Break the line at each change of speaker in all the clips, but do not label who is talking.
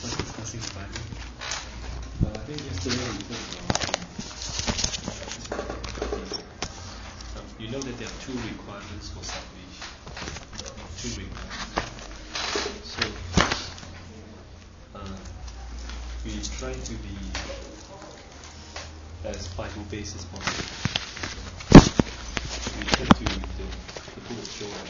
us discussing the Bible. I think yesterday we talked about you know that there are two requirements for salvation. Two requirements. So we try to be as Bible-based as possible. We turn to the book of John.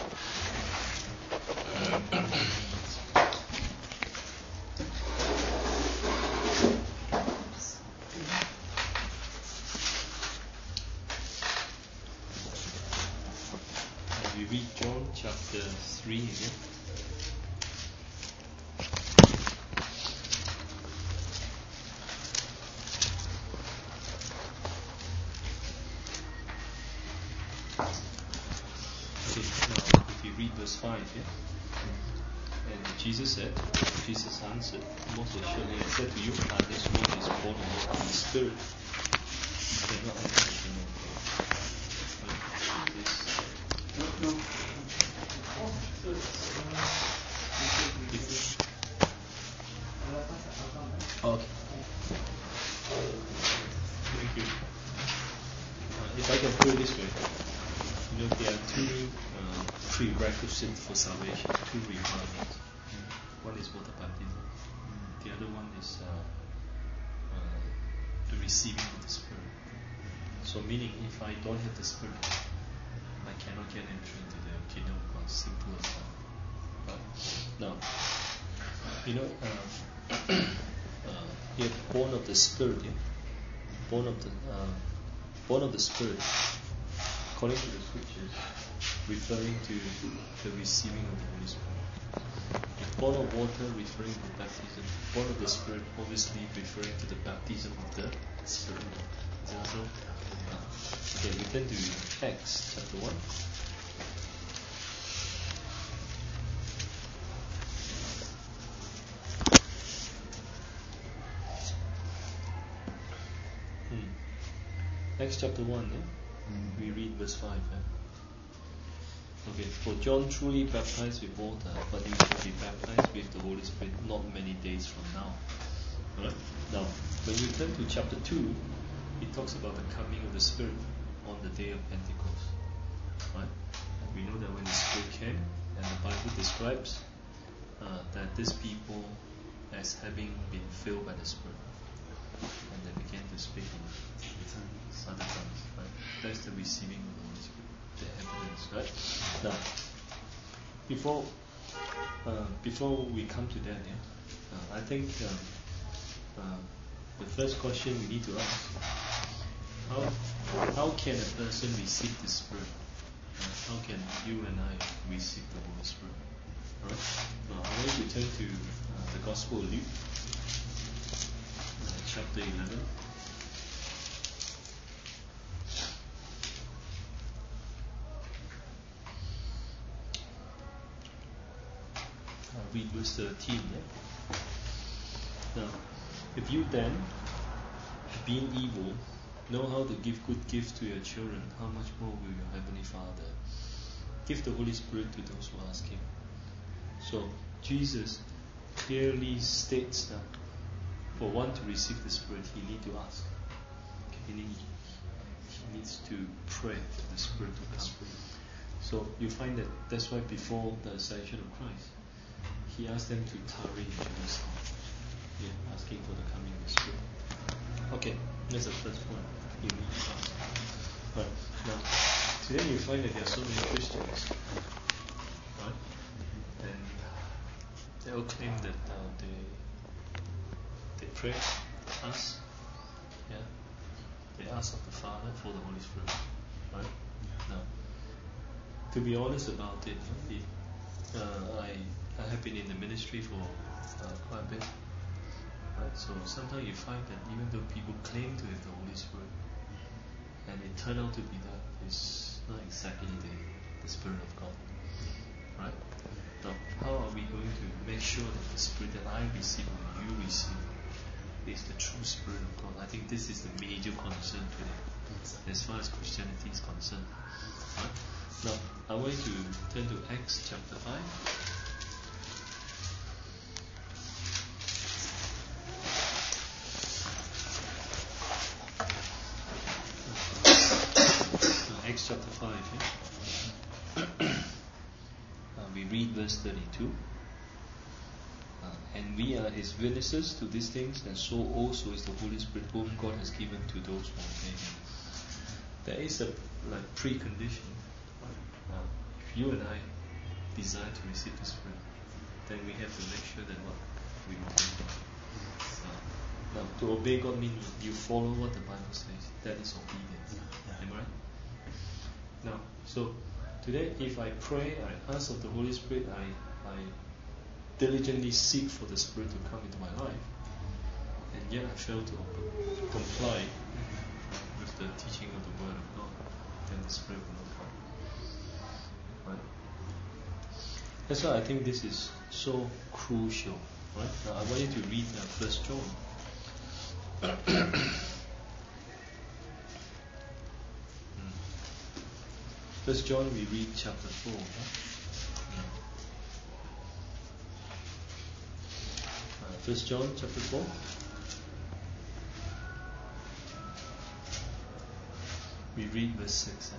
We read John chapter 3 again. Verse 5, yeah? And Jesus answered, most assuredly, I said to you, unless one is born of the Spirit, you cannot enter the kingdom of God. Okay. Thank you. If I can put it this way, there are two prerequisites for salvation, two requirements. One is water baptism. The other one is the receiving of the Spirit. So meaning, if I don't have the Spirit, I cannot get entry into the kingdom of God. Simple as that. Right? Now, you're born of the Spirit. Yeah? Born of the Spirit. According to the Scriptures, referring to the receiving of the Holy Spirit. Born of water referring to baptism. Born of the Spirit obviously referring to the baptism of the Spirit. Is that so? Okay, we turn to Acts chapter 1. Acts chapter 1, yeah? We read verse 5. Yeah? Okay, for John truly baptized with water, but you shall be baptized with the Holy Spirit not many days from now. Alright? Now, when you turn to chapter 2, it talks about the coming of the Spirit on the day of Pentecost. Right? And we know that when the Spirit came, and the Bible describes that these people as having been filled by the Spirit, and they began to speak in other tongues. Right? That's the receiving of the Holy Spirit. The evidence, right? Now, before we come to that, I think the first question we need to ask: how can a person receive the Spirit? How can you and I receive the Holy Spirit? All right. Now, I want you to turn to the Gospel of Luke, chapter 11. Read verse 13. Yeah? Now, if you then, being evil, know how to give good gifts to your children, how much more will your Heavenly Father give the Holy Spirit to those who ask Him? So, Jesus clearly states that for one to receive the Spirit, he needs to ask. He needs to pray for the Spirit to come. So, you find that that's why before the ascension of Christ, He asked them to tarry in Jerusalem, asking for the coming of the Spirit. Okay, that's the first point. You need to ask. Right. Now, today you find that there are so many Christians, right? And they all claim that they pray, ask, they ask of the Father for the Holy Spirit, right? Now, to be honest about it, I have been in the ministry for quite a bit, right? So sometimes you find that even though people claim to have the Holy Spirit, and it turned out to be that it's not exactly the Spirit of God, right? Now, how are we going to make sure that the Spirit that I receive or you receive is the true Spirit of God? I think this is the major concern today, as far as Christianity is concerned, right? Now, I want you to turn to Acts chapter 5. chapter 5. We read verse 32. And we are His witnesses to these things, and so also is the Holy Spirit, whom God has given to those who obey Him. There is a precondition. If you and I desire to receive the Spirit, then we have to make sure that we obey God. Now, to obey God means you follow what the Bible says. That is obedience. Am I right? Now, so today, if I pray, I ask of the Holy Spirit, I diligently seek for the Spirit to come into my life, and yet I fail to comply with the teaching of the Word of God, then the Spirit will not come. Right? That's why I think this is so crucial. Right? Now I want you to read 1 John. 1 John, we read chapter 4. Right? 1 John chapter 4. We read verse 6.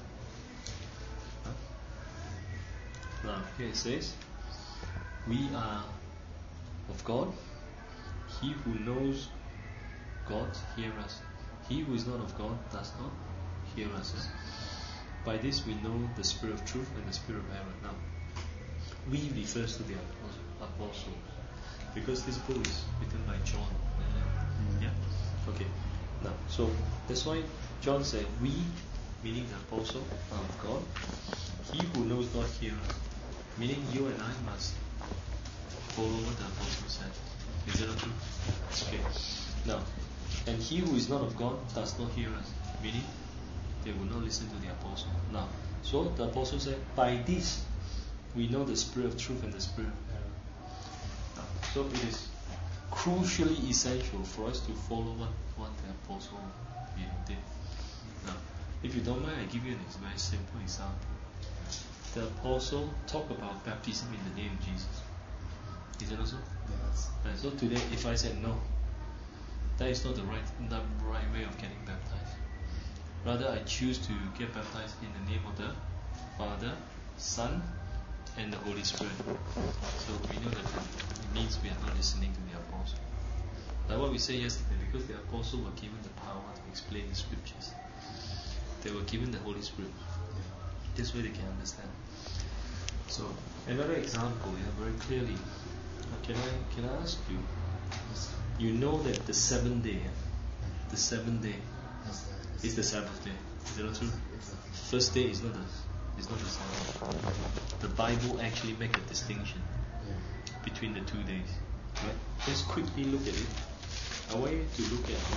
Now, here it says, we are of God. He who knows God, hear us. He who is not of God does not hear us. By this we know the spirit of truth and the spirit of error. Now, we refers to the apostles, because this book is written by John. Yeah? Okay. Now, so that's why John said, we, meaning the apostle, are of God. He who knows God hear us. Meaning you and I must follow what the apostle said. Is that true? Okay. Now, and he who is not of God does not hear us. Meaning they will not listen to the apostle. Now, so the apostle said, by this we know the spirit of truth and the spirit of error. Now, so it is crucially essential for us to follow what the apostle did. Now, if you don't mind, I give you a very simple example. The apostle talked about baptism in the name of Jesus. Is it also?
Yes.
And so today, if I said no, that is not the right way of getting baptized. Rather, I choose to get baptized in the name of the Father, Son, and the Holy Spirit. So we know that it means we are not listening to the apostle. Like what we said yesterday, because the apostle were given the power to explain the scriptures. They were given the Holy Spirit. This way they can understand. So another example, very clearly. Can I ask you? You know that the seventh day is the Sabbath day. Is that not true? First day is not the Sabbath. The Bible actually makes a distinction between the 2 days. Right? Let's quickly look at it. I want you to look at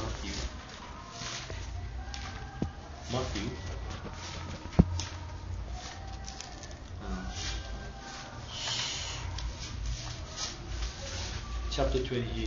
Matthew. Chapter 28.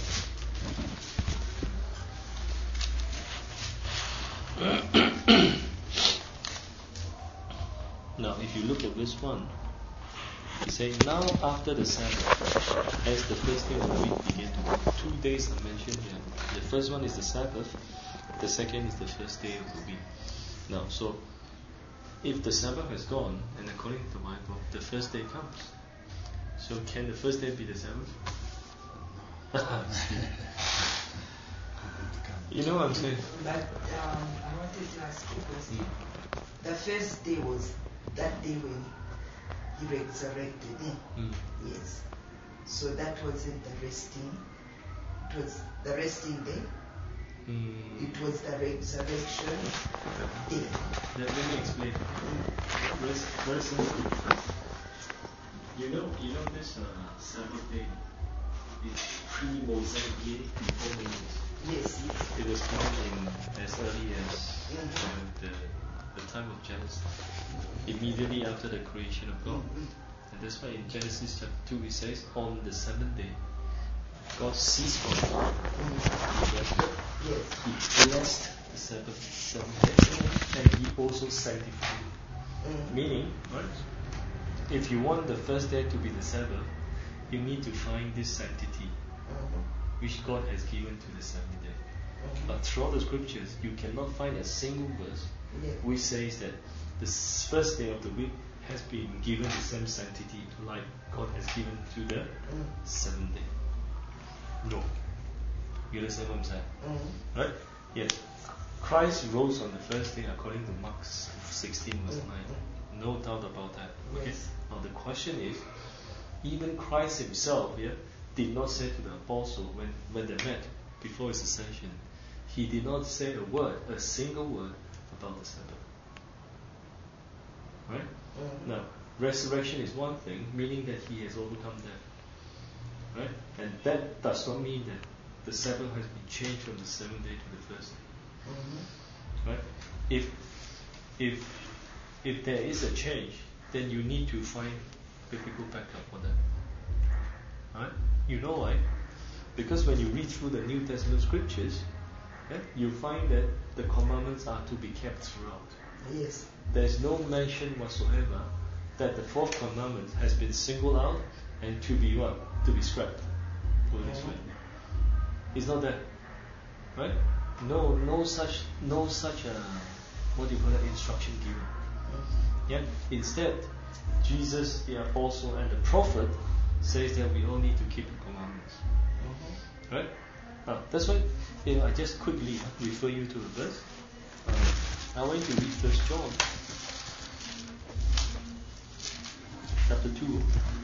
Now, if you look at verse 1, it says, now after the Sabbath, as the first day of the week began to work. 2 days are mentioned here. The first one is the Sabbath, the second is the first day of the week. Now, so, if the Sabbath has gone, and according to the Bible, the first day comes. So, can the first day be the Sabbath? You know what I'm saying?
But I wanted to ask you a question. The first day was that day when he resurrected. Yes. So that wasn't the resting. It was the resting day. It was the resurrection day.
Let me explain. Very simple. You know this Sabbath day is pre-Mosaic, before Moses.
Yes.
It was found in as early as the time of Genesis, immediately after the creation of God. And that's why in Genesis chapter 2 it says, on the seventh day, God ceased from God. He blessed the seventh day, and He also sanctified it. Meaning, right? If you want the first day to be the Sabbath, you need to find this sanctity which God has given to the seventh day. But throughout the scriptures, you cannot find a single verse which says that the first day of the week has been given the same sanctity like God has given to the seventh day. No. You understand what I'm saying? Right? Yes. Christ rose on the first day according to Mark 16 verse 9. No doubt about that. Okay.
Yes.
Now the question is, even Christ himself did not say to the apostle when they met before his ascension, he did not say a single word about the Sabbath. Right? Now, resurrection is one thing, meaning that he has overcome death. Right? And that does not mean that the Sabbath has been changed from the seventh day to the first day. Right? If there is a change, then you need to find biblical backup for that. Right? You know why? Because when you read through the New Testament scriptures, you find that the commandments are to be kept throughout.
Yes.
There's no mention whatsoever that the fourth commandment has been singled out and to be what? To be scrapped. Put it this way. It's not that. Right? No such what do you call that, instruction given. Instead, Jesus, the apostle and the prophet says that we all need to keep the commandments. Right? Now, that's why I just quickly refer you to a verse. I want you to read 1 John chapter 2.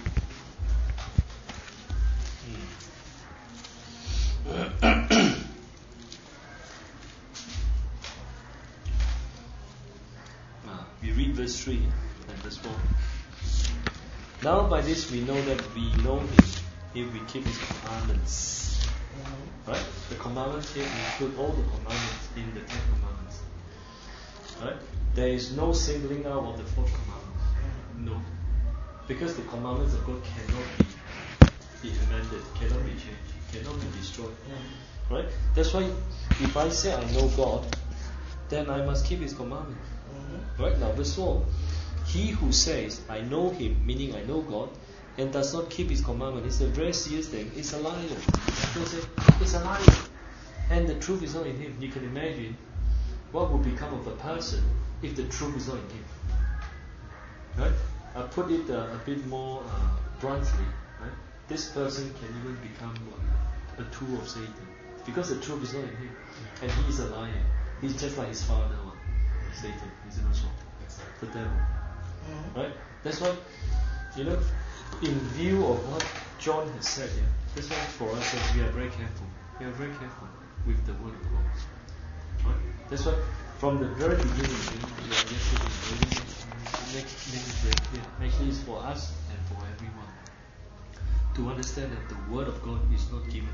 We read verse 3 and verse 4. Now by this we know that we know him if we keep his commandments. Right? The commandments here include all the commandments in the 10 commandments. Right? There is no singling out of the fourth commandment. No. Because the commandments of God cannot be amended, cannot be changed, cannot be destroyed. Right? That's why if I say I know God, then I must keep his commandments. Right? Now verse 4. He who says, I know him, meaning I know God, and does not keep his commandment, it's a very serious thing. It's a liar. People say, it's a liar. And the truth is not in him. You can imagine what would become of a person if the truth is not in him. Right? I put it a bit more bluntly. Right? This person can even become a tool of Satan. Because the truth is not in him. And he is a liar. He's just like his father, Satan. Is it also? The devil. Right? That's why, in view of what John has said, that's why for us we are very careful. We are very careful with the word of God. Right? That's why from the very beginning, we are yesterday making it very clear. Actually, it's for us and for everyone to understand that the word of God is not given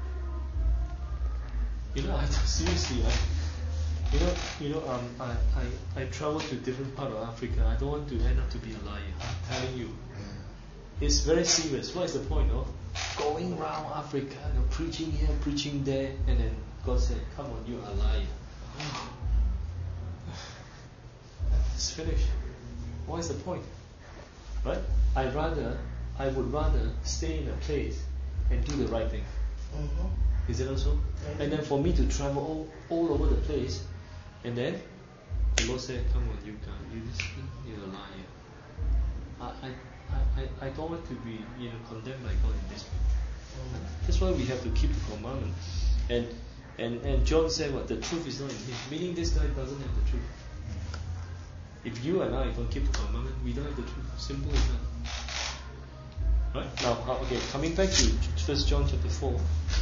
to you. Seriously, I travel to different part of Africa. I don't want to end up to be a liar. I'm telling you, it's very serious. What is the point of going around Africa, preaching here, preaching there, and then God said, "Come on, you are a liar." It's finished. What is the point? Right? I would rather stay in a place and do the right thing. Is it also? And then for me to travel all over the place. And then the Lord said, "Come on, you guys, you're a liar." I don't want to be condemned by God in this way. That's why we have to keep the commandment. And John said what? The truth is not in him. Meaning this guy doesn't have the truth. If you and I don't keep the commandment, we don't have the truth. Simple as that. Right? Now, okay, coming back to 1 John chapter 4.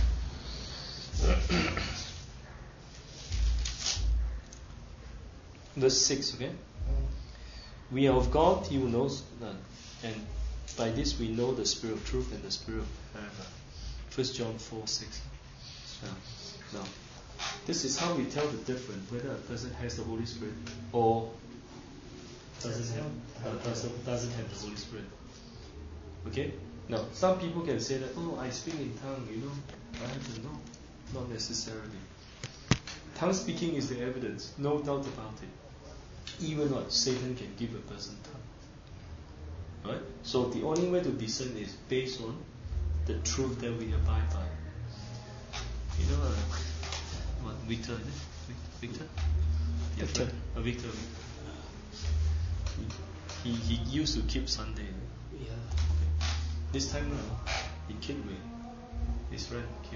Verse 6, okay? We are of God, he who knows none. And by this we know the spirit of truth and the spirit of error. 1 John 4, 6. Now, this is how we tell the difference whether a person has the Holy Spirit or doesn't have the Holy Spirit. Okay? Now, some people can say that, I speak in tongue, I have to know. Not necessarily. Tongue speaking is the evidence, no doubt about it. Even what Satan can give a person tongue. Right? So the only way to discern is based on the truth that we abide by. Victor, is it? Victor? Victor. He used to keep Sunday.
Yeah.
Okay. This time he came with his friend came.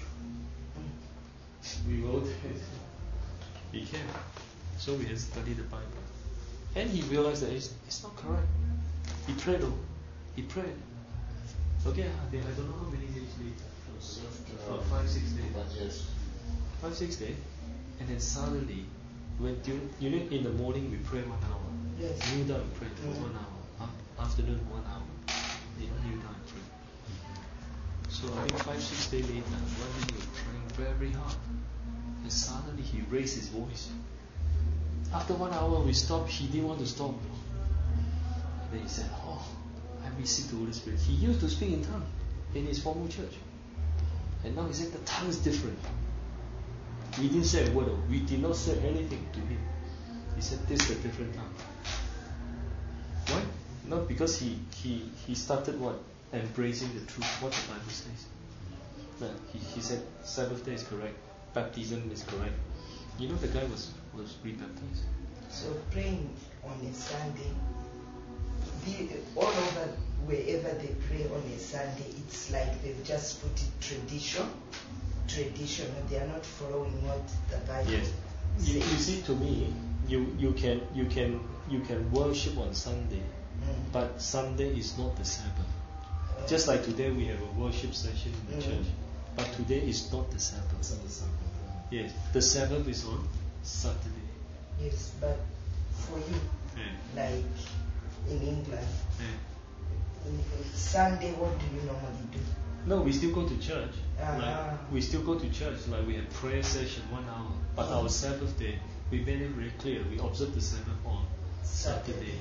We wrote it. He came. So we had studied the Bible. And he realized that it's not correct. He prayed though. He prayed. Okay, I don't know how many days later. 5, 6 days. 5, 6 days. And then suddenly, in the morning we pray 1 hour.
Yes.
Kneel down and pray for 1 hour. Afternoon 1 hour. Kneel down and pray. So I think 5, 6 days later, one day he was praying very hard. And suddenly he raised his voice. After 1 hour we stopped, he didn't want to stop. And then he said, "Oh, I received the Holy Spirit." He used to speak in tongue in his former church. And now he said the tongue is different. We didn't say a word. We did not say anything to him. He said this is a different tongue. Why? Not because he started what? Embracing the truth, what the Bible says. No, he said Sabbath day is correct, baptism is correct. You know the guy was rebaptized.
So praying on a Sunday, all over wherever they pray on a Sunday, it's like they've just put it traditional. They are not following what the Bible says.
You see, to me, you can worship on Sunday, but Sunday is not the Sabbath. Just like today we have a worship session in the church, but today is not the Sabbath. Yes, the Sabbath is on Saturday.
Yes, but for you, like in England, in Sunday, what do you normally do?
No, we still go to church. We still go to church. Like we have prayer session 1 hour. But our Sabbath day, we made it very clear. We observe the Sabbath on Saturday.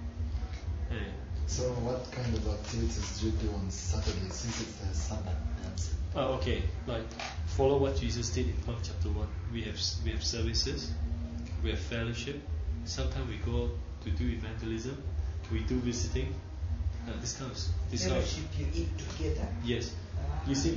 So what kind of activities do you do on Saturday since it's the Sabbath?
Okay, like follow what Jesus did in Mark chapter 1. We have services, we have fellowship. Sometimes we go to do evangelism, we do visiting. This kind of
fellowship, you eat together.
Yes. You see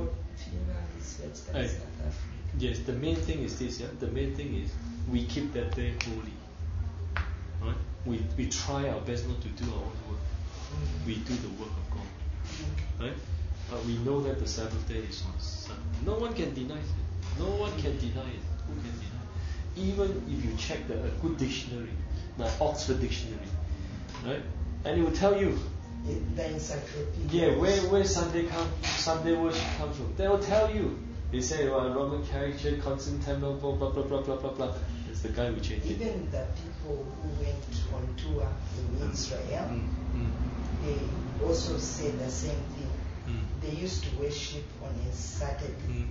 yes, the main thing is this. Yeah, the main thing is we keep that day holy. Right? We try our best not to do our own work. We do the work of God. Right? We know that the Sabbath day is on Sunday. No one can deny it. No one can deny it. Who can deny it? Even if you check a good dictionary, like Oxford Dictionary, right? And it will tell you.
The encyclopedia.
Yeah, where Sunday worship comes from. They will tell you. They say, Roman character, constant temple, blah blah blah blah blah blah blah. It's the guy who changed it.
Even the people who went on tour in Israel, they also said the same thing. They used to worship on a Saturday.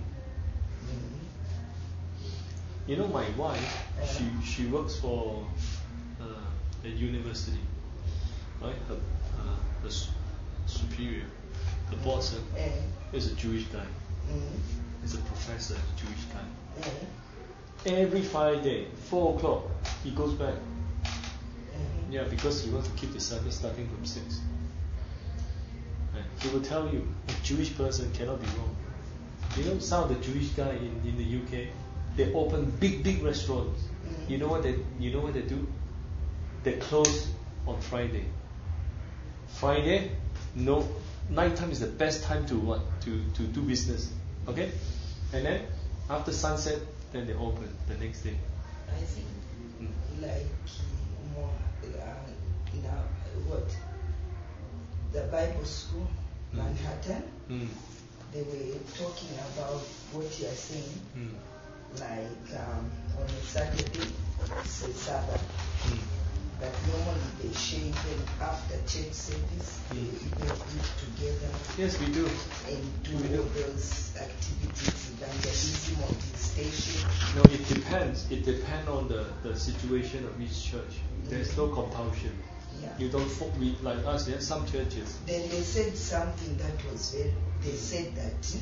You know, my wife, she works for a university, right? Her superior, the boss, is a Jewish guy. He's a professor, a Jewish guy. Every Friday, 4 o'clock, he goes back. Yeah, because he wants to keep the service starting from 6. He will tell you, a Jewish person cannot be wrong. You know, some of the Jewish guys in the UK, they open big restaurants. You know what they do? They close on Friday. Friday, no, nighttime is the best time to do business. Okay? And then after sunset, then they open the next day.
I think like more now what the Bible school, Manhattan, they were talking about what you are saying. Like on a Saturday, it's a Sabbath. But normally they share even after church service, they even eat together.
Yes, we do.
And do all those activities, evangelism on the station.
No, it depends. It depends on the situation of each church. There's no compulsion.
Yeah.
You don't like us. There are some churches.
Then they said something that was very. They said that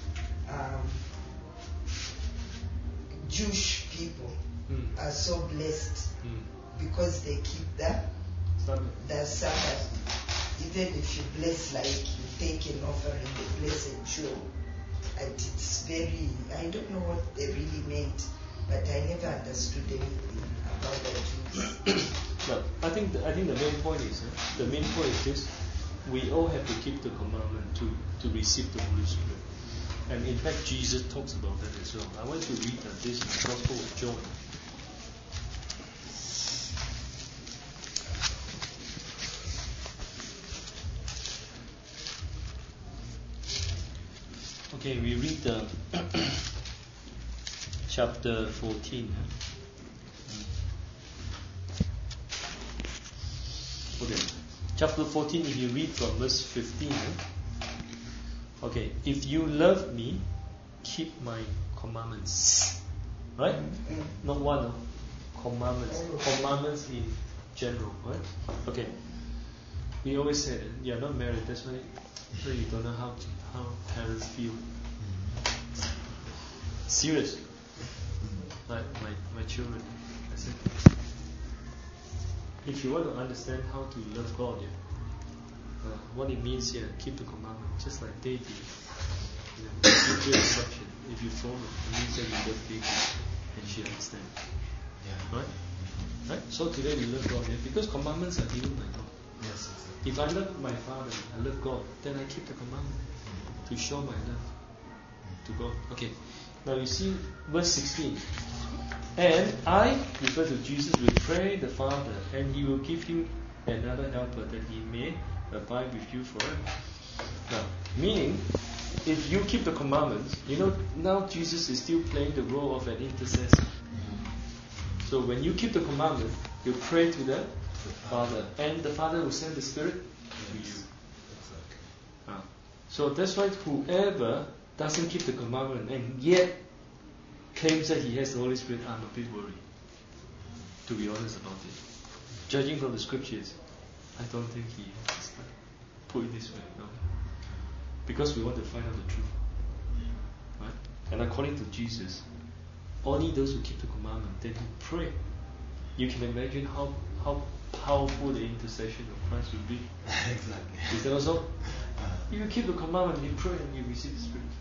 Jewish people are so blessed because they keep the Sabbath. Even if you bless, like you take an offering, the blessed Jew, and it's very. I don't know what they really meant, but I never understood anything about the Jews.
But I think the main point is this: we all have to keep the commandment to receive the Holy Spirit. And in fact, Jesus talks about that as well. I want to read this in the Gospel of John. Okay, we read chapter 14. Okay, chapter 14, if you read from verse 15. Okay, if you love me, keep my commandments. Right? Not one, no. Commandments. Commandments in general, right? Okay. We always say you're not married, that's why you don't know how parents feel. Serious. Like my children. I said, if you want to understand how to love God, what it means here, keep the commandment, just like they did. Give your instruction. If you follow, it means that you love baby, and she understands. Yeah. Right? So today we love God, because commandments are given by God. Yes, exactly. If I love my Father, I love God, then I keep the commandment to show my love to God. Okay. Now you see verse 16. And I, refer to Jesus, will pray the Father, and He will give you another helper, that He may abide with you forever. Now, meaning, if you keep the commandments, now Jesus is still playing the role of an intercessor. So when you keep the commandment, you pray to the Father, and the Father will send the Spirit to you. So that's why whoever doesn't keep the commandment and yet claims that he has the Holy Spirit, I'm a bit worried, to be honest about it. Judging from the scriptures, I don't think he has. Put it this way, no. Because we want to find out the truth. Right? And according to Jesus, only those who keep the commandment, then who pray. You can imagine how powerful the intercession of Christ will be. Exactly. Is that also? If you keep the commandment, you pray and you receive the Spirit.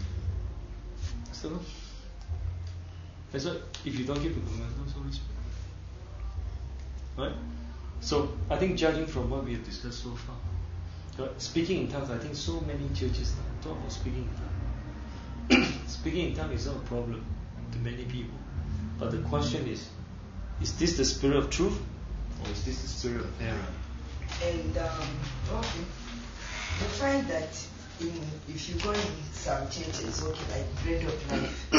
So, that's why if you don't keep the commandment, no Holy Spirit. Right? So, I think judging from what we have discussed so far, speaking in tongues, I think so many churches now talk about speaking in tongues. Speaking in tongues is not a problem to many people. But the question is this the spirit of truth, or is this the spirit of error?
And you find that if you go in some churches, like Bread of Life,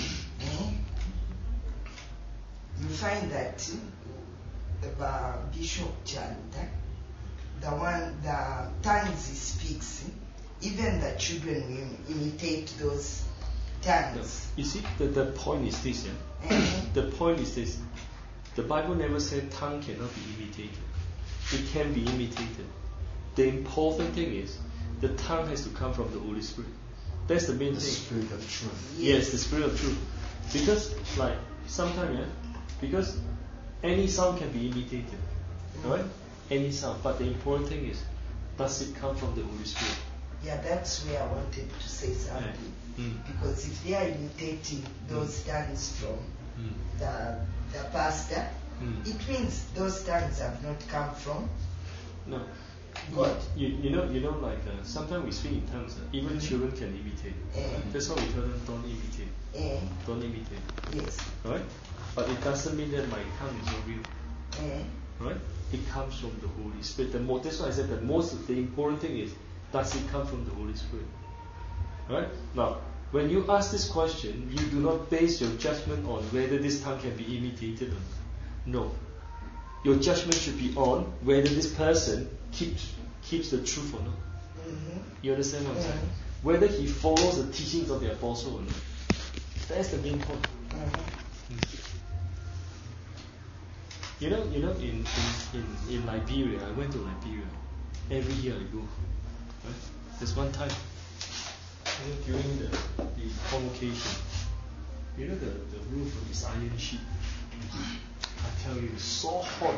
you find that the Bishop Chanta, the tongues he speaks, even the children will imitate those tongues.
You see, the point is this, the point is this. The Bible never said tongue cannot be imitated. It can be imitated. The important thing is, the tongue has to come from the Holy Spirit. That's the main thing. The
Spirit of truth.
Yes, the Spirit of truth. Because, like, sometimes, because any sound can be imitated. Right? Any sound. But the important thing is, does it come from the Holy Spirit?
Yeah, that's where I wanted to say something. Because if they are imitating those tongues from the pastor, it means those tongues have not come from God.
You know, like sometimes we speak in tongues. Even children can imitate. That's why we tell them, don't imitate. Don't imitate.
Yes.
Right? But it doesn't mean that my tongue is not real. Right? It comes from the Holy Spirit. That's why I said that the important thing is, does it come from the Holy Spirit? Right? Now, when you ask this question, you do not base your judgment on whether this tongue can be imitated or not. No. Your judgment should be on whether this person keeps the truth or not. You understand what I'm saying? Whether he follows the teachings of the apostle or not. That's the main point. You know, in Liberia, I went to Liberia. Every year I go. Right? There's one time, during the convocation, the roof of this iron sheet. I tell you, it's so hot.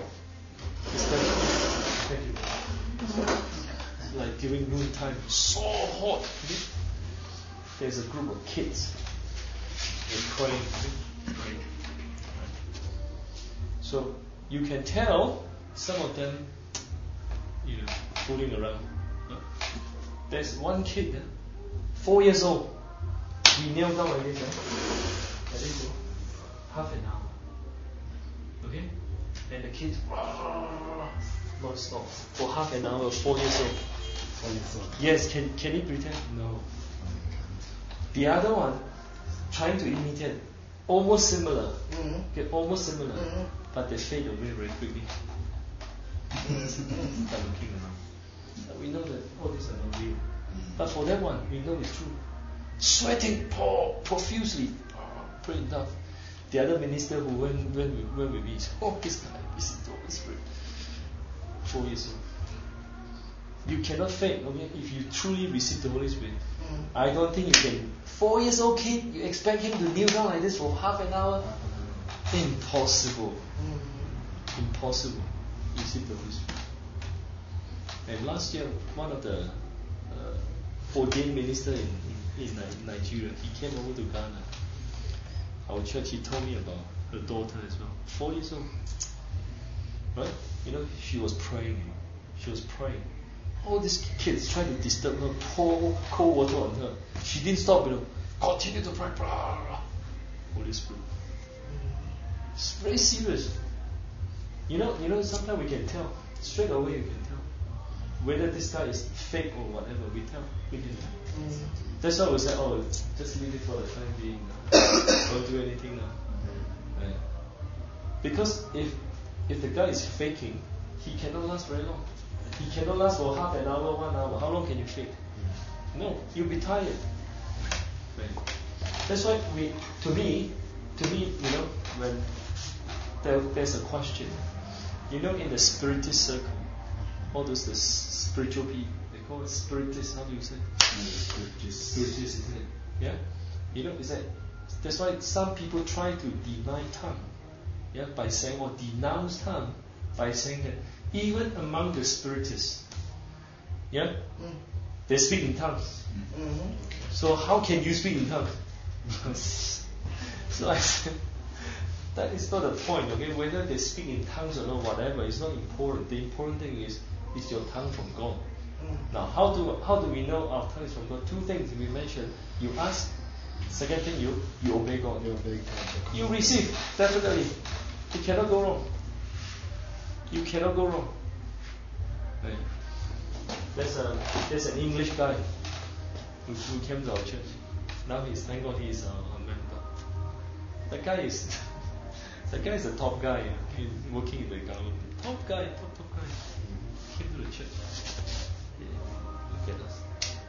Like during noon time, so hot. There's a group of kids. They're crying. So you can tell some of them, fooling around. There's one kid, 4 years old. We kneel down like this, like this, half an hour. Okay? And the kid non-stop for half an hour, 4 years old.
4 years old.
Yes, can he pretend? No. The other one, trying to imitate, almost similar. Okay, almost similar. But they fade away very quickly. Start looking around. So we know that all these are not real. But for that one, we know it's true. Sweating profusely, praying down. The other minister who went with me said, oh, this guy is the Holy Spirit. 4 years old. You cannot fake, okay? If you truly receive the Holy Spirit, I don't think you can. 4 years old kid, you expect him to kneel down like this for half an hour? Impossible. Impossible. Receive the Holy Spirit. And last year, one of the ordained minister in Nigeria, he came over to Ghana. Our church, he told me about her daughter as well. 4 years old. Right? She was praying. She was praying. All these kids trying to disturb her, pour cold water on her. She didn't stop, continue to pray. Blah, blah. Holy Spirit. It's very serious. Sometimes we can tell. Straight away you can tell. Whether this guy is fake or whatever, we tell. We can tell. That's why we say, just leave it for the time being. Don't do anything now. Right? Because if the guy is faking, he cannot last very long. He cannot last for half an hour, 1 hour. How long can you fake? No, you'll be tired. Right? That's why to me, when there's a question, in the spiritist circle, all those the spiritual people, they call it spiritists. How do you say? Spiritists, isn't it? Yeah. It's like that's why some people try to deny tongue, by saying or denounce tongue by saying that even among the spiritists, they speak in tongues. So how can you speak in tongues? So I said, that is not the point, okay? Whether they speak in tongues or not, whatever, it's not important. The important thing is your tongue from God. Now, how do we know our tongue is from God? Two things we mentioned. You ask. Second thing, you obey God. You receive, definitely. You cannot go wrong. You cannot go wrong. Right. There's an English guy who came to our church. Now thank God he's a member. That guy is a top guy. He's working in the government. Top guy. Came to the church. Look at us.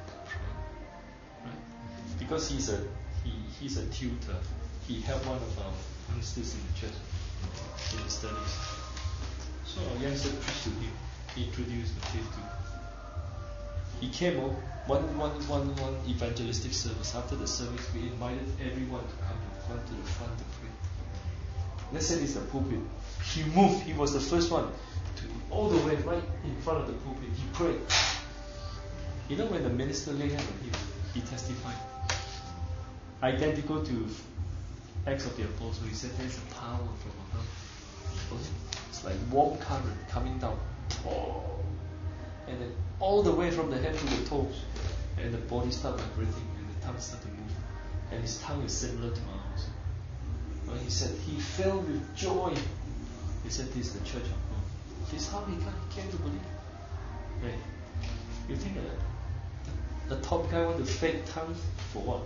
Right? Because he's a tutor. He helped one of our youngsters in the church in the studies. So our youngster preached to him. He introduced the faith to him. He came up one evangelistic service. After the service, we invited everyone to come to the front to pray. Let's say it's the pulpit. He moved. He was the first one to all the way right in front of the pulpit. He prayed. When the minister laid hands on him, he testified. Identical to Acts of the Apostles, he said there's a power from above. It's like warm current coming down. And then all the way from the head to the toes. And the body starts vibrating and the tongue starts to move. And his tongue is similar to ours. Well, he said he filled with joy. He said this is the church of God. This is how he came to believe. Right? You think that the top guy want to fake tongues for what?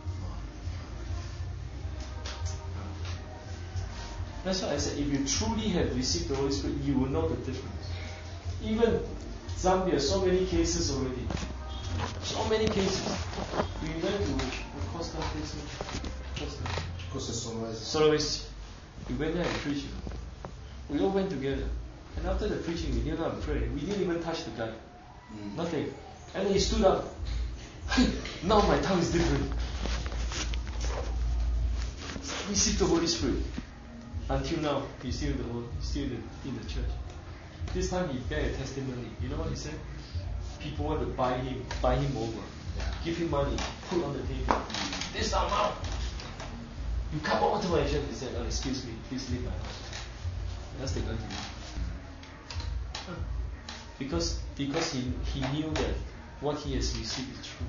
That's why I said, if you truly have received the Holy Spirit, you will know the difference. Even Zambia, so many cases already. So many cases. We went to Costa Sulawesi. We went there and preached. We all went together. And after the preaching, we knelt down and prayed. We didn't even touch the guy. Nothing. And then he stood up. Now my tongue is different. Receive the Holy Spirit. Until now, he's still in the church. This time he gave a testimony. You know what he said? People want to buy him over. Give him money, put on the table. This amount. You come over to my church. He said, excuse me, please leave my house. That's the guy to do. Because he knew that what he has received is true.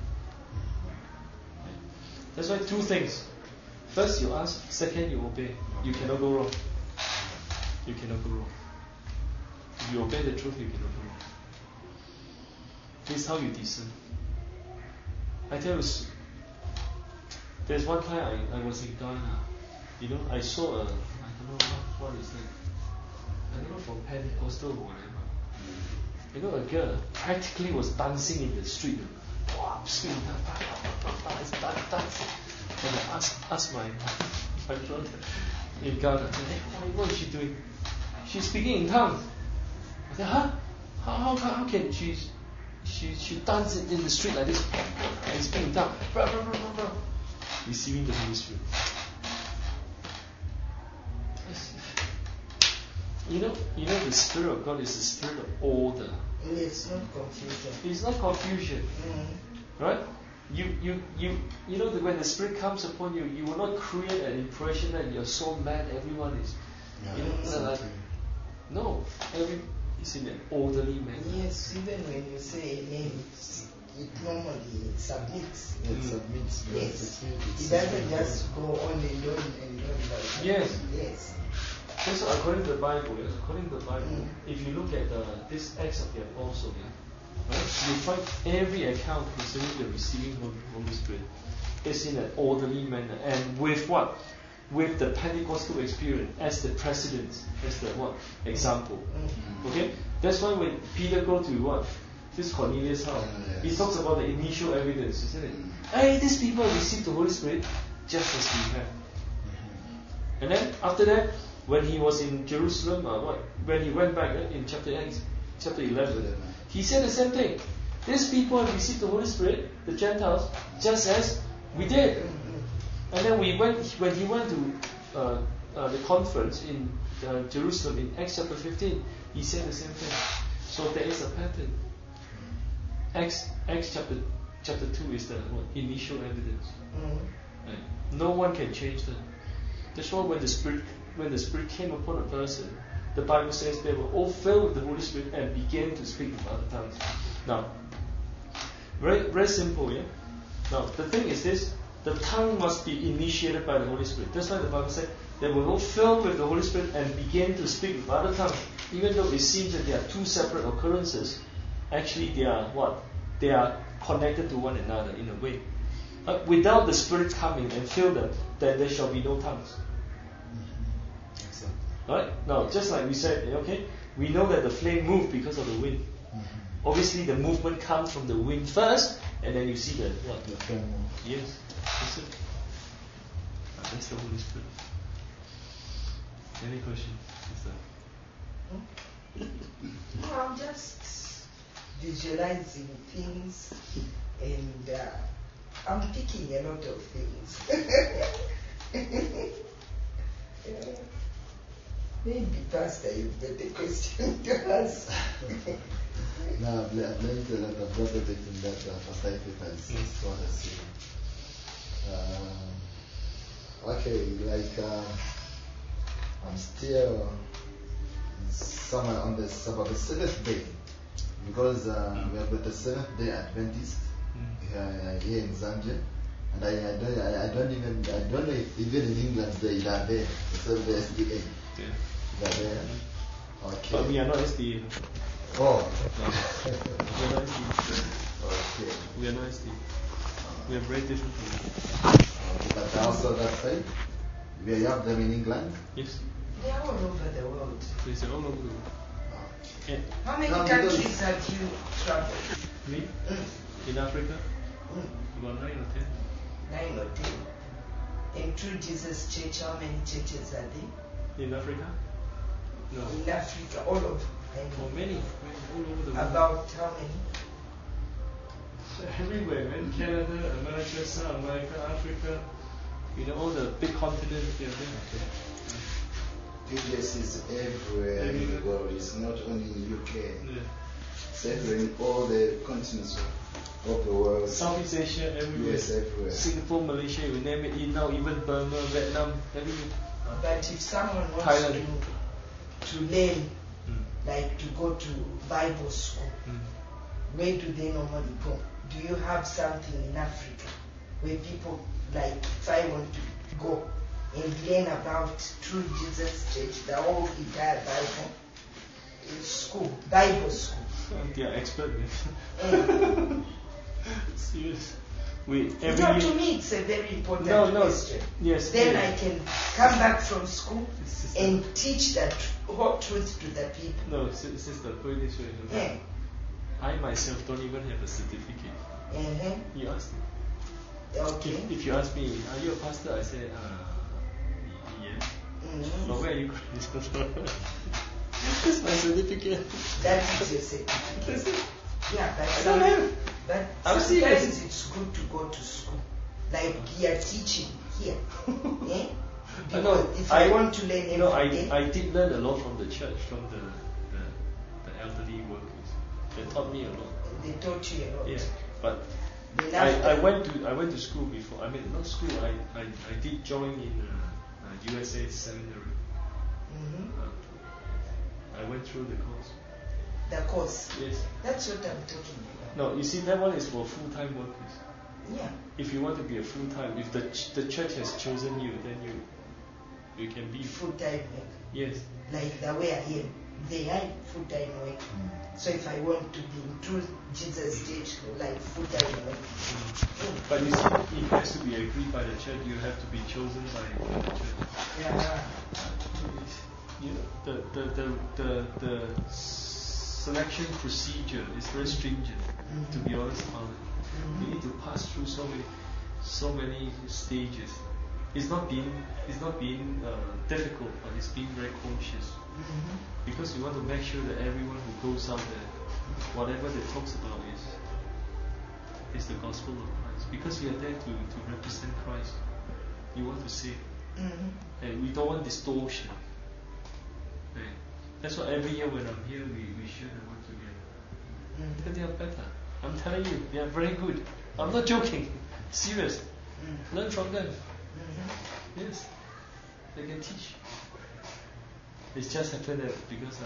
That's why two things. First you ask, second you obey. You cannot go wrong. You cannot go wrong. If you obey the truth, you cannot go wrong. This is how you discern. I tell you, there's one time I was in Ghana. I saw I don't know what is that. I don't know, from Pentecostal or whatever. A girl practically was dancing in the street. Wow, swing, dancing. And I asked my brother in Ghana, what is she doing? She's speaking in tongues. I said, huh? How can she dance in the street like this and speak in tongues? Receiving the Holy Spirit. The Spirit of God is the Spirit of order.
It's not confusion.
It's not confusion. Right? When the Spirit comes upon you, you will not create an impression that you're so mad everyone is. No. It's in an orderly manner.
Yes, even when you say a name, it normally submits.
It submits.
Yes. It doesn't just go on and on and on. Like
yes.
Yes.
So according to the Bible, if you look at this Acts of the Apostle, right, you find every account concerning the receiving of the Holy Spirit is in an orderly manner, and with what? With the Pentecostal experience as the precedent, as the example. Okay? That's why when Peter goes to this Cornelius' house, he talks about the initial evidence, isn't it? Hey, these people received the Holy Spirit just as we have. And then after that, when he was in Jerusalem, when he went back in chapter 11, he said the same thing. These people have received the Holy Spirit, the Gentiles, just as we did. And then when he went to the conference in Jerusalem in Acts chapter 15, he said the same thing. So there is a pattern. Acts chapter 2 is the initial evidence. Right? No one can change that. That's why when the Spirit came upon a person, the Bible says they were all filled with the Holy Spirit and began to speak in other tongues. Now, very, very simple, yeah? Now, the thing is this, the tongue must be initiated by the Holy Spirit. That's why the Bible said they were all filled with the Holy Spirit and began to speak with other tongues. Even though it seems that they are two separate occurrences, actually they are what? They are connected to one another in a way. Without the Spirit coming and fill them, then there shall be no tongues. Right? Now, just like we said, okay, we know that the flame moved because of the wind. Obviously, the movement comes from the wind first, and then you see the flame move. Yes, that's it. That's the Holy Spirit. Any questions?
I'm just visualizing things, and I'm picking a lot of things. Maybe, Pastor, you've got a question to ask.
No, I've learned a lot of brother in that Pastor has taught us. Okay, I'm still somewhere on this about the seventh day, because we have got the Seventh Day Adventist here in Zambia, and I don't know if even in England they are there. The Seventh Day SDA.
Yeah.
They are there. Okay.
But we are not SDA.
Oh.
We are not SDA.
Okay.
We are not SDA. We are very different from them.
But also that side, we have them in England.
Yes.
They are all over the world.
They are all over the world.
Okay.
How many countries have you traveled?
Me? In Africa? About 9 or 10.
9 or 10. In True Jesus Church, how many churches are there?
In Africa? No.
In Africa, all of
many. All over the world.
About how many?
Everywhere, man. Canada, America, South America, Africa. All the big continents they are there.
PBS is everywhere in the world. It's not only in the UK. Yeah. It's everywhere in all the continents of the world.
Southeast Asia, everywhere.
Yes, everywhere.
Singapore, Malaysia, you name it. Now even Burma, Vietnam, everywhere.
But if someone wants to learn, like to go to Bible school, where do they normally go? Do you have something in Africa where people, like if I want to go and learn about True Jesus Church, the whole entire Bible school, Bible school?
They are expert. Serious.
To me it's a very important question.
Yes.
Then I can come back from school and teach that whole truth to the people.
No, sister, put it this way.
Yeah.
I myself don't even have a certificate. You ask me.
Okay.
If you ask me, are you a pastor? I say, yeah. But where are you going? That's my certificate.
That is your certificate.
That's it.
Yeah,
I don't have.
But
I'm
sometimes
serious.
it's good to go to school. Like you are teaching here. Yeah?
I know.
Because if I want to learn everything,
I did learn a lot from the church, from the elderly workers. They taught me a lot.
they taught you a lot.
Yeah, but I went to school before. I mean, not school. I did join in USA seminary. I went through the course.
The course.
Yes.
That's what I'm talking about.
No, you see, that one is for full-time workers.
Yeah.
If you want to be a full-time, if the church has chosen you, then you can be
full-time work.
Yes.
Like the way I am, they are full-time work. So if I want to be in True Jesus Church, like full-time work.
But you see, it has to be agreed by the church. You have to be chosen by the church.
Yeah.
You know, the selection procedure is very stringent. To be honest about it, you need to pass through so many stages. It's not being difficult, but it's being very cautious. Because you want to make sure that everyone who goes out there, whatever they talks about is the gospel of Christ. Because we are there to represent Christ. You want to say it. And we don't want distortion. Right? That's why every year when I'm here, we share the word together. Because they are better. I'm telling you, they are very good. I'm not joking. Serious. Learn from them. Yes. They can teach. It's just happened that because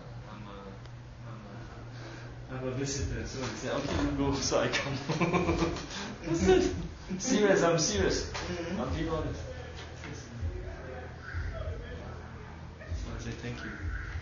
I'm a visitor, so they say, okay, you go, so I come. That's it. Serious, I'm serious. I'm being honest. So I say thank you.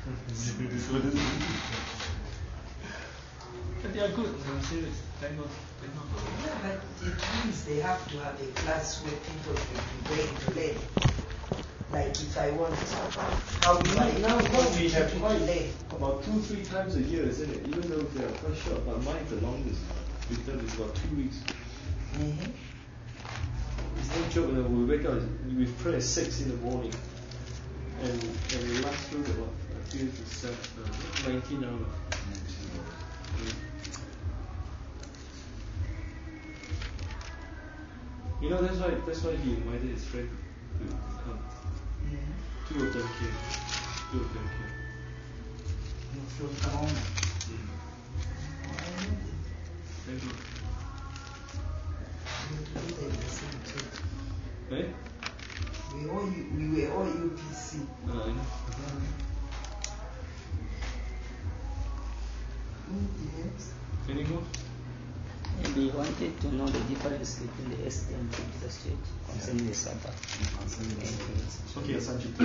But they are good, I'm serious. Thank God.
Yeah, but it means they have to have a class where people will be going to learn. Like if I want, how do I
Now we have
quite
quite about 2-3 times a year, isn't it? Even though they are quite short, but mine's the longest. With them it's about 2 weeks. It's no joke. We wake up, we pray at 6 in the morning, and we last through the what? I feel it's 19 hours. You know, that's why he invited his friend to come. 2 of them came.
from Kaona.
Thank you.
We
Eh?
we were all UPC.
Any more?
Maybe you wanted to know the difference between the SDA and Jesus Church concerning the Sabbath.
Okay.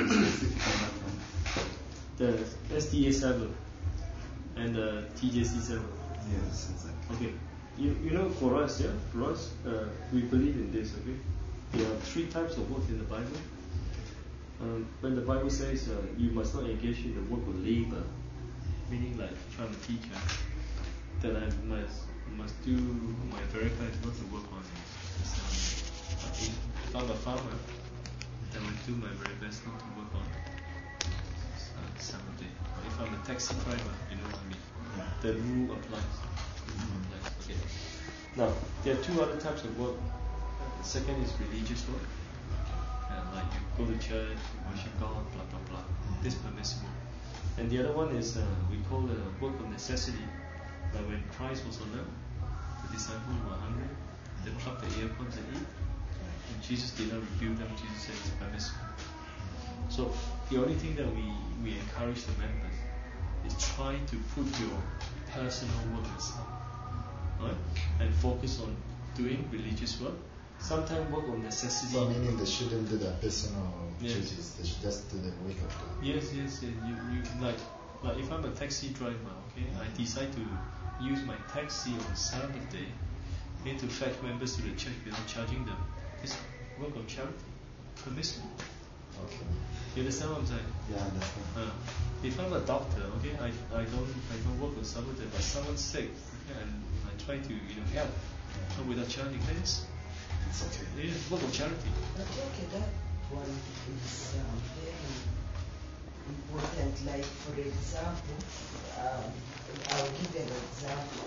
The SDA 7 and the TJC 7.
Yes, exactly.
Okay. You know, for us, we believe in this, okay? There are 3 types of work in the Bible. When the Bible says you must not engage in the work of labor, meaning like if I'm a teacher, then I must do my very best not to work on if I'm a farmer, then I do my very best not to work on Saturday. Or if I'm a taxi driver, you know what I mean? The rule applies. Okay. Now, there are 2 other types of work. The second is religious work. Like you go to church, you worship God, blah blah blah. This is permissible. And the other one is we call the work of necessity. Like when Christ was on earth, the disciples were hungry, they plucked the earplugs and eat. And Jesus did not rebuke them. Jesus said it's permissible. So the only thing that we encourage the members is try to put your personal work aside, right? And focus on doing religious work. Sometimes work on necessity.
So meaning they shouldn't do their personal
Yes.
duties, they should just do the work of God.
Yes. You like if I'm a taxi driver, okay, I decide to use my taxi on Sabbath day, okay, to fetch members to the church without charging them. This work of charity, permissible.
Okay.
You understand what I'm saying?
Yeah, I understand.
If I'm a doctor, okay, I don't work on Sabbath day, but someone's sick, okay, and I try to help, so without charging, this
It's okay.
yeah, work of charity.
But okay, that one is very important. Like for example, I'll give an example.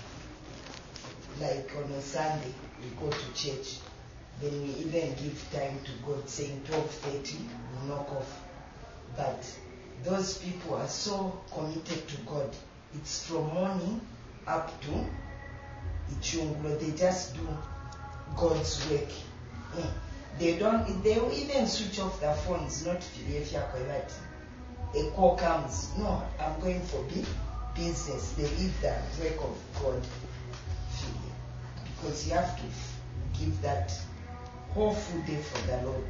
Like on a Sunday, we go to church. Then we even give time to God, saying 12:30, we knock off. But those people are so committed to God. It's from morning up to Ichungulo. They just do God's work. They will even switch off their phones, not Philadelphia Koivati. A call comes, no, I'm going for business. They leave the work of God. Because you have to give that whole full day for the Lord.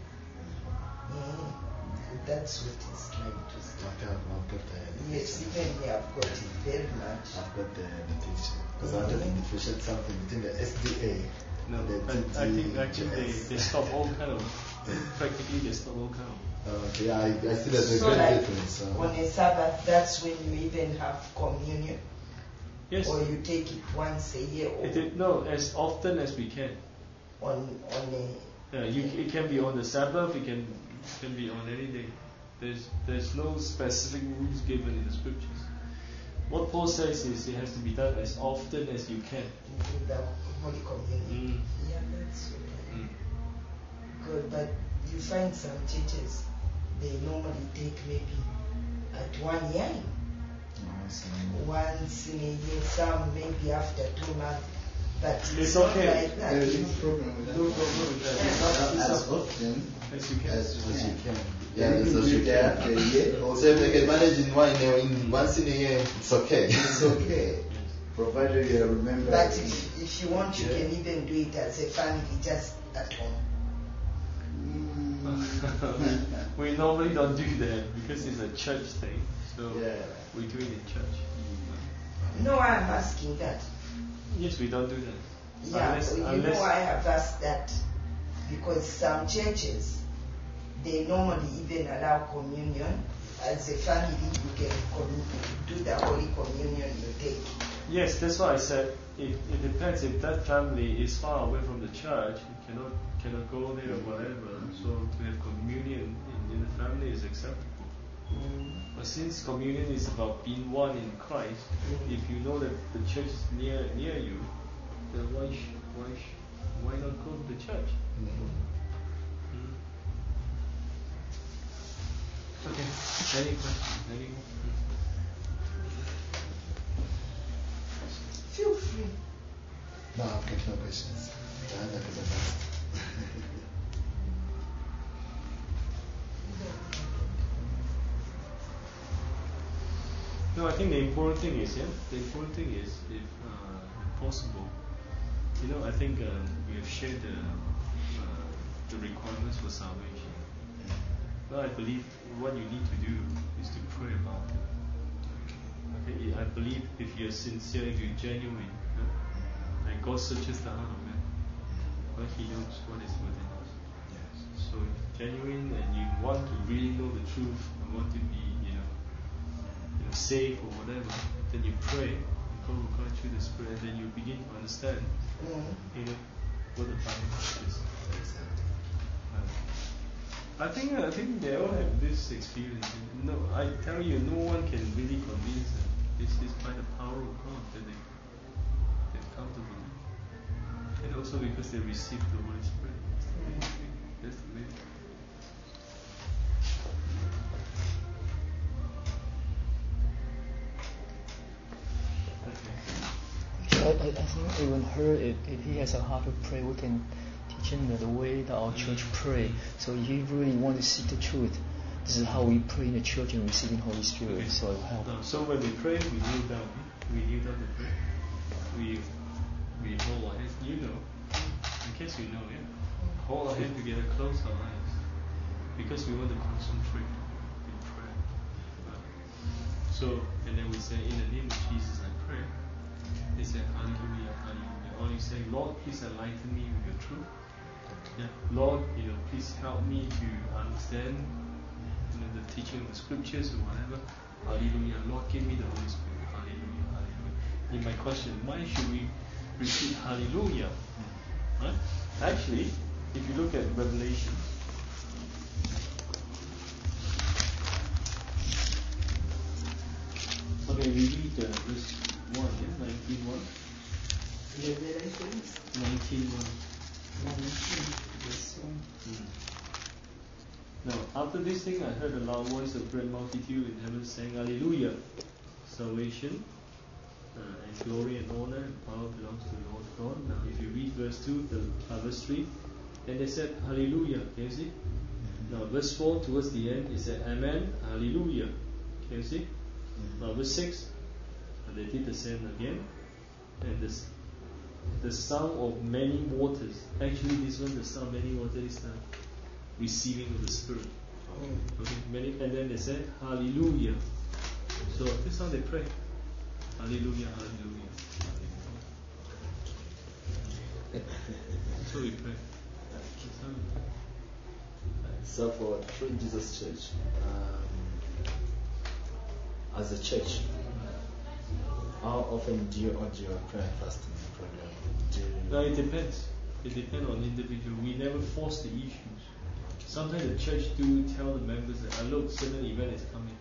That's what it's trying to say.
Okay, I've got the
Yes, even me, I've got it very much.
I've got the picture. Because I wanted to differentiate something between the SDA
No,
and the
I think actually they stop all kind of practically they stop all kind of.
Okay, I see there's a
So
great
like
difference.
on a Sabbath, that's when you even have communion.
Yes.
Or you take it once a year, or
No, as often as we can.
on a.
Yeah, it can be on the Sabbath. It can be on any day. There's no specific rules given in the scriptures. What Paul says is it has to be done as often as you can.
Do the Holy Communion. Yeah, that's right. Good, but you find some churches, they normally take maybe at 1 year, once in a year, some maybe after 2 months. But
It's
not
okay.
like that.
There is no problem with that.
No problem with that.
As often
As you can.
as
As
you
you
can.
can.
Yeah,
Yeah,
you
that's
can
what
do
you
that
can.
after a year. Or
So if they can manage in once in a year, it's okay.
it's okay, provided you remember.
But if you want, you can even do it as a family, just at home.
We normally don't do that because it's a church thing. So
Yeah.
we do it in church.
No, I'm asking that.
Yes, we don't do that.
Yeah, you
Unless
know I have asked that because some churches, they normally even allow communion. As a family, you can do the Holy Communion you take.
Yes, that's why I said it depends. If that family is far away from the church, you cannot go there or whatever. So to have communion in the family is acceptable. But since communion is about being one in Christ, if you know that the church is near you, then why not go to the church? Okay. Any questions? Any more?
Feel free.
No, I've got no questions. Diana could have asked.
No, I think the important thing is, if possible, I think we have shared the requirements for salvation. Well, I believe what you need to do is to pray about it. Okay, I believe if you're sincere, if you're genuine, and God searches the heart of man, but He knows what is within us.
Yes.
So genuine, and you want to really know the truth, and want to be, safe or whatever, then you pray, God will guide through the Spirit, and then you begin to understand, what the Bible is. I think they all have this experience. No, I tell you, no one can really convince them. It's by the power of God that they've come to believe, and also because they received the Holy Spirit. That's the main thing.
I think even her, if he has a heart to pray, we can teach
agenda, the way that our church pray. So if you really want to seek the truth, this is how we pray in the church and receiving Holy Spirit.
Okay.
So it will help.
So when we pray, we kneel down. We kneel down to pray. We hold our hands. You know, in case you know, yeah. Hold our hands together, close our eyes, because we want to concentrate in prayer. So, and then we say, in the name of Jesus, I pray. They say, Hallelujah, Hallelujah. Or you say, Lord, please enlighten me with your truth. Yeah. Lord, please help me to understand the teaching of the scriptures or whatever. Hallelujah. Lord, give me the Holy Spirit. Hallelujah, Hallelujah. In my question, why should we repeat Hallelujah? Right? Actually, if you look at Revelation, okay, we read verse 1, yeah? 19:1.
Revelations
19:1.
19, verse 1.
Now, after this thing, I heard a loud voice of great multitude in heaven saying, Hallelujah! Salvation and glory and honor and power belongs to the Lord God. Now, if you read verse 2, verse 3, and they said, Hallelujah. Can you see? Now, verse 4, towards the end, it said, Amen, Hallelujah. Can you see? Now, verse 6, they did the same again. And the sound of many waters. Actually, this one, the sound of many waters is the receiving of the Spirit. Okay. And then they said, Hallelujah. So this is how they pray. Hallelujah, Hallelujah, Hallelujah. So we pray.
So for True Jesus Church, as a church, how often do you hold your prayer and fasting program?
No, it depends. It depends on individual. We never force the issues. Sometimes the church do tell the members that, look, certain event is coming.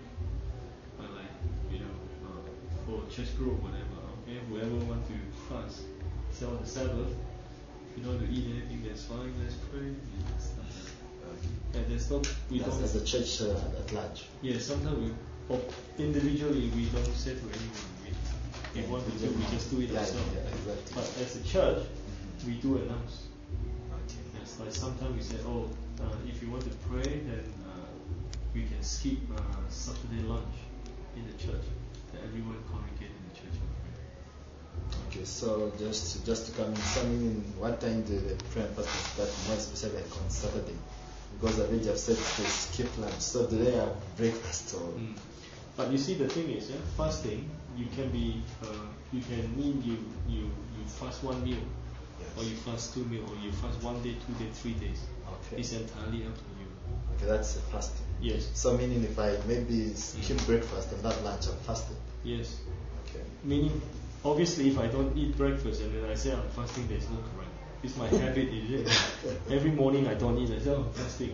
For church group or whatever. Okay, whoever want to fast, say on the Sabbath, if you don't want to eat anything, that's fine. Let's pray. And there's no. We don't.
As a church at large.
Yeah, sometimes individually we don't say to anyone. If we want to do, we just do it ourselves.
Yeah, exactly.
But as a church, we do announce. Yes, like sometimes we say, if you want to pray, then we can skip Saturday lunch in the church. That everyone congregate in the church and pray.
Okay, so just to come in, so what time the prayer and fasting start? More especially like on Saturday, because I already have said to skip lunch. So do they have breakfast or?
But you see, the thing is, fasting, you can be, you can mean you fast one meal, yes. Or you fast 2 meals, or you fast 1 day, 2 days, 3 days.
Okay.
It's entirely up to you.
Okay, that's fasting.
Yes.
So meaning if I maybe skip breakfast and that lunch, I'm fasting.
Yes.
Okay.
Meaning, obviously, if I don't eat breakfast and then I say I'm fasting, there's no correct. It's my habit, is it? Every morning I don't eat, I say, I'm fasting.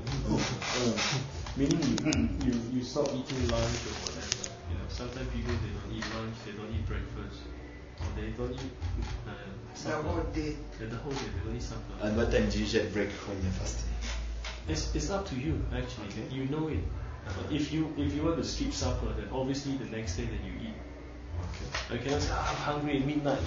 Meaning you stop eating lunch or whatever. Sometimes people, they don't eat lunch, they don't eat breakfast, or they don't eat supper.
The whole day.
The whole day, they don't eat supper.
And what time do you usually break when you're fasting?
It's up to you, actually.
Okay.
You know it. If you want to skip supper, then obviously the next day that you eat.
Okay.
I cannot say, I'm hungry at midnight.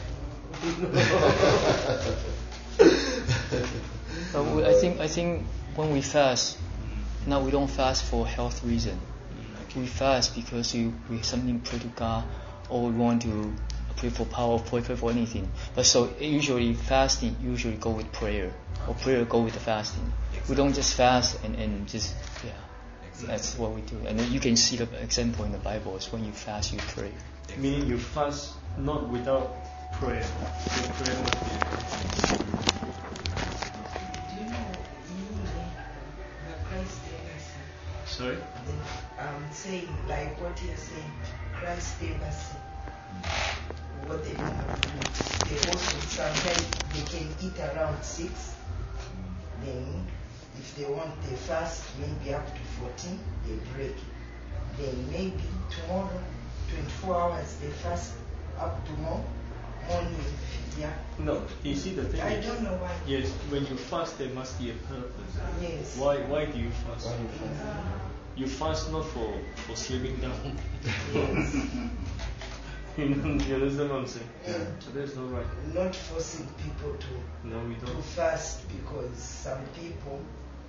I think when we fast, now we don't fast for health reason. We fast because we something pray to God, or we want to pray for power, pray for anything. But so usually fasting usually go with prayer, or prayer go with the fasting. We don't just fast and just That's what we do. And then you can see the example in the Bible is when you fast, you pray.
Meaning you fast not without prayer. Your prayer must be.
Do you know the Christ gave us?
Sorry?
Saying like what you're saying, Christ gave us what they don't have to do. They also sometimes they can eat around 6. Then if they want they fast maybe up to 14, they break. Then maybe tomorrow, 24 hours they fast up to morning. Yeah.
No, you see the thing.
I don't know why.
Yes, when you fast there must be a purpose.
Yes.
Why do you fast? You fast not for slimming down. You understand what I'm saying?
Yeah.
So there's no right.
Not forcing people to fast, because some people,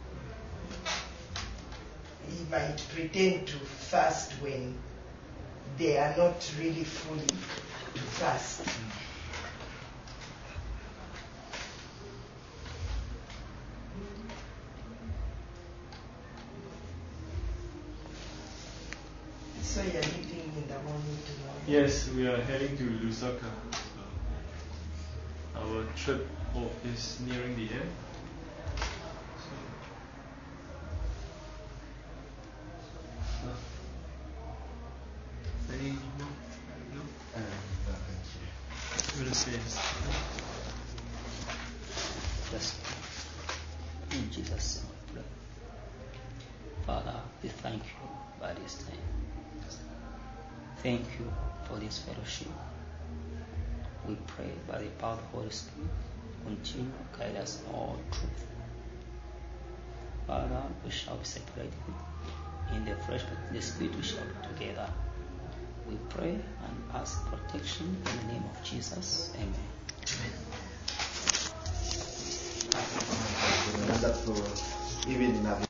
he might pretend to fast when they are not really fully fast. So you're leaving in the morning tomorrow?
Yes, we are heading to Lusaka. Our trip is nearing the end. Any more? No?
No, thank you.
I'm gonna say yes.
Just in Jesus' name we pray. Father, we thank you by this time. Thank you for this fellowship. We pray by the power of the Holy Spirit, continue to guide us in all truth. Father, we shall be separated in the flesh, but in the spirit we shall be together. We pray and ask protection in the name of Jesus. Amen.
Wonderful evening.